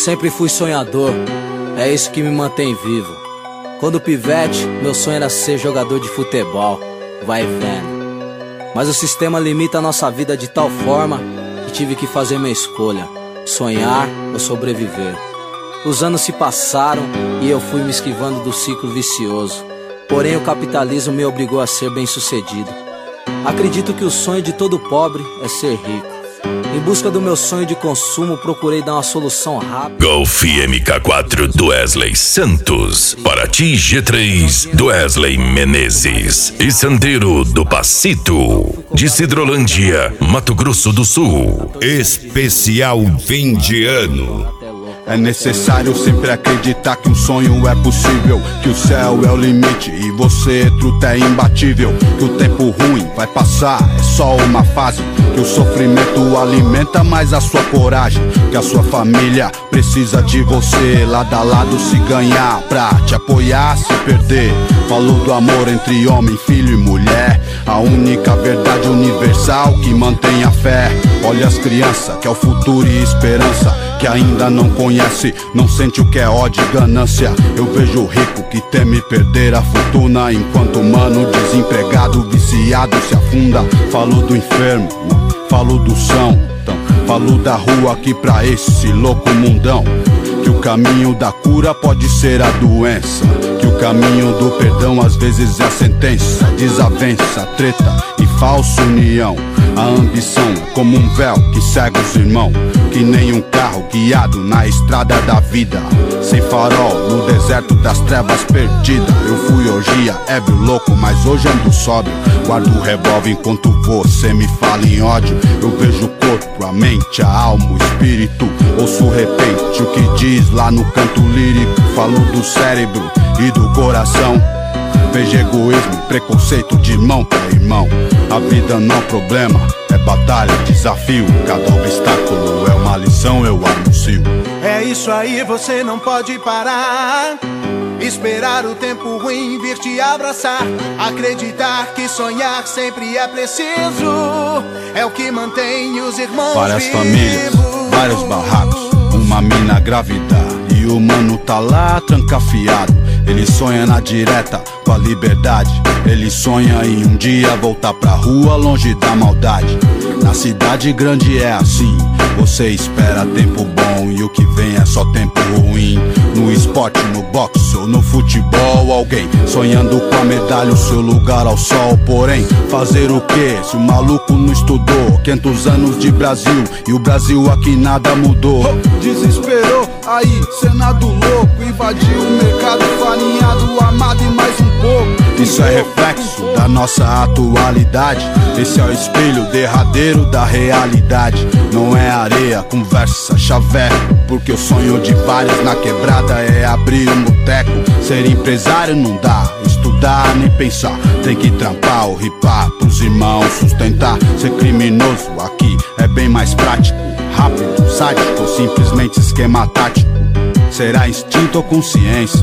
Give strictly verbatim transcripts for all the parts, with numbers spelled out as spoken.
sempre fui sonhador, é isso que me mantém vivo. Quando pivete, meu sonho era ser jogador de futebol, vai vendo. Mas o sistema limita a nossa vida de tal forma que tive que fazer minha escolha: sonhar ou sobreviver. Os anos se passaram e eu fui me esquivando do ciclo vicioso. Porém o capitalismo me obrigou a ser bem sucedido. Acredito que o sonho de todo pobre é ser rico. Em busca do meu sonho de consumo, procurei dar uma solução rápida. Golf M K quatro do Wesley Santos, Paraty G três do Wesley Menezes e Sandeiro do Pacito, de Cidrolândia, Mato Grosso do Sul. Especial fim de ano. É necessário sempre acreditar que um sonho é possível, que o céu é o limite e você, truta, é imbatível. Que o tempo ruim vai passar, é só uma fase. Que o sofrimento alimenta mais a sua coragem. Que a sua família precisa de você, lado a lado se ganhar, pra te apoiar se perder. Falou do amor entre homem, filho e mulher, a única verdade universal que mantém a fé. Olha as crianças, que é o futuro e esperança, que ainda não conhece, não sente o que é ódio e ganância. Eu vejo o rico que teme perder a fortuna, enquanto o mano desempregado, viciado se afunda. Falo do enfermo, falo do são, então, falo da rua aqui pra esse louco mundão. Que o caminho da cura pode ser a doença, que o caminho do perdão às vezes é a sentença. Desavença, treta e falsa união. A ambição é como um véu que cega os irmãos, que nem um carro guiado na estrada da vida, sem farol no deserto das trevas perdida. Eu fui orgia, ébrio, louco, mas hoje ando sóbrio. Guardo o revólver enquanto você me fala em ódio. Eu vejo o corpo, a mente, a alma, o espírito. Ouço repente o que diz lá no canto lírico. Falo do cérebro e do coração. Vejo egoísmo e preconceito de irmão pra irmão. A vida não é problema, é batalha, desafio. Cada obstáculo é uma lição, eu anuncio. É isso aí, você não pode parar. Esperar o tempo ruim vir te abraçar. Acreditar que sonhar sempre é preciso. É o que mantém os irmãos Várias vivos. famílias, vários barracos, uma mina grávida e o mano tá lá trancafiado. Ele sonha na direta com a liberdade. Ele sonha em um dia voltar pra rua longe da maldade. Na cidade grande é assim, você espera tempo bom e o que vem é só tempo ruim. No esporte, no boxe ou no futebol, alguém sonhando com a medalha, o seu lugar ao sol. Porém, fazer o que se o maluco não estudou? quinhentos anos de Brasil e o Brasil aqui nada mudou. Desesperou, aí Senado louco, invadiu o mercado farinhado, amado e mais um pouco. Isso é reflexo da nossa atualidade. Esse é o espelho derradeiro da realidade. Não é areia, conversa, chaveco, porque o sonho de vários na quebrada é abrir um boteco. Ser empresário não dá, estudar nem pensar. Tem que trampar ou ripar pros irmãos sustentar. Ser criminoso aqui é bem mais prático, rápido, sádico ou simplesmente esquema tático. Será instinto ou consciência?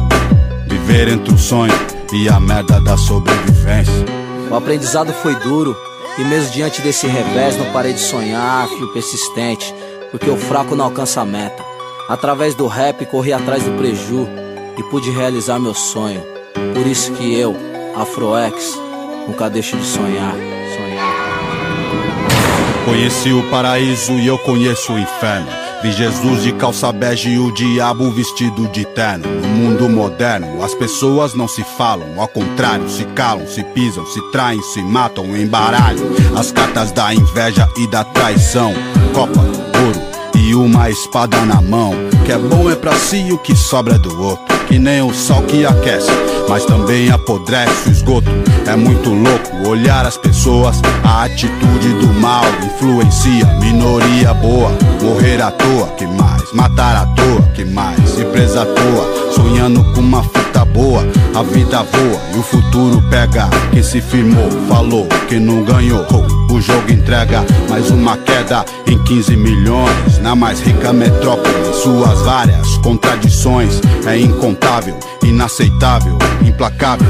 Viver entre o sonho e a merda da sobrevivência. O aprendizado foi duro e mesmo diante desse revés não parei de sonhar, fui persistente, porque o fraco não alcança a meta. Através do rap corri atrás do preju e pude realizar meu sonho. Por isso que eu, Afroex, nunca deixo de sonhar, sonhar. Conheci o paraíso e eu conheço o inferno. Vi Jesus de calça bege e o diabo vestido de terno. No mundo moderno, as pessoas não se falam, ao contrário, se calam, se pisam, se traem, se matam, embaralham as cartas da inveja e da traição. Copa, ouro e uma espada na mão. Que é bom é pra si e o que sobra é do outro. Que nem o sol que aquece, mas também apodrece o esgoto. É muito louco olhar as pessoas, a atitude do mal influencia minoria boa. Morrer à toa, que mais? Matar à toa, que mais? Ir presa à toa, sonhando com uma fita boa. A vida voa e o futuro pega quem se firmou, falou que não ganhou. O jogo entrega mais uma queda em quinze milhões na mais rica metrópole. Suas várias contradições é incontável, inaceitável, implacável,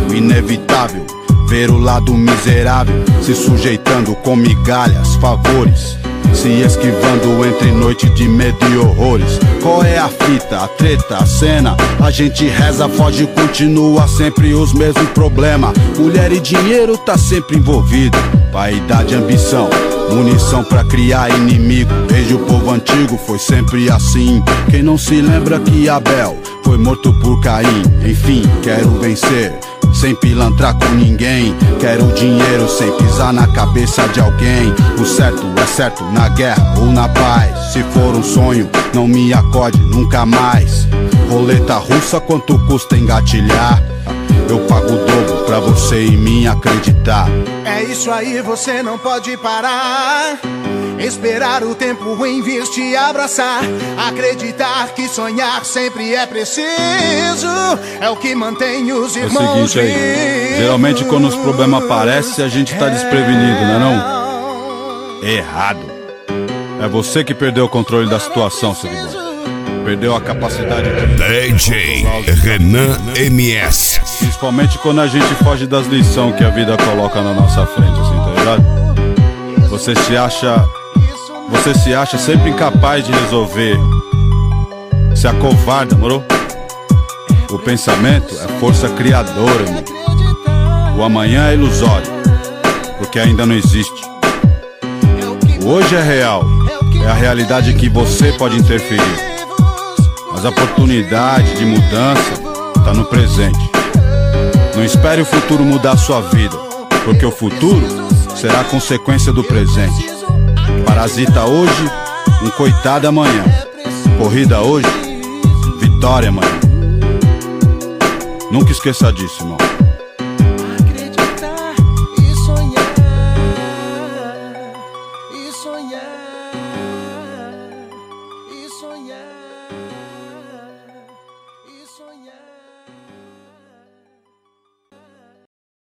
inevitável ver o lado miserável se sujeitando com migalhas, favores se esquivando entre noite de medo e horrores. Qual é a fita, a treta, a cena? A gente reza, foge, continua sempre os mesmos problemas. Mulher e dinheiro tá sempre envolvido. Vaidade, ambição, munição pra criar inimigo. Desde o povo antigo foi sempre assim. Quem não se lembra que Abel foi morto por Caim? Enfim, quero vencer sem pilantrar com ninguém. Quero dinheiro sem pisar na cabeça de alguém. O certo é certo na guerra ou na paz. Se for um sonho, não me acorde nunca mais. Roleta russa, quanto custa engatilhar? Eu pago o dobro pra você em mim acreditar. É isso aí, você não pode parar. Esperar o tempo ruim vir te abraçar. Acreditar que sonhar sempre é preciso. É o que mantém os irmãos vivos. É o seguinte aí, geralmente quando os problemas aparecem a gente tá desprevenido, não é não? Errado. É você que perdeu o controle da situação, Siriguão. Perdeu a capacidade de... D J Renan M S. Principalmente quando a gente foge das lições que a vida coloca na nossa frente, assim, tá ligado? Você se acha... Você se acha sempre incapaz de resolver. Se acovarda, moro? O pensamento é força criadora, irmão. O amanhã é ilusório, porque ainda não existe. O hoje é real, é a realidade que você pode interferir. Mas a oportunidade de mudança tá no presente. Não espere o futuro mudar a sua vida, porque o futuro será a consequência do presente. Parasita hoje, um coitado amanhã. Corrida hoje, vitória amanhã. Nunca esqueça disso, irmão.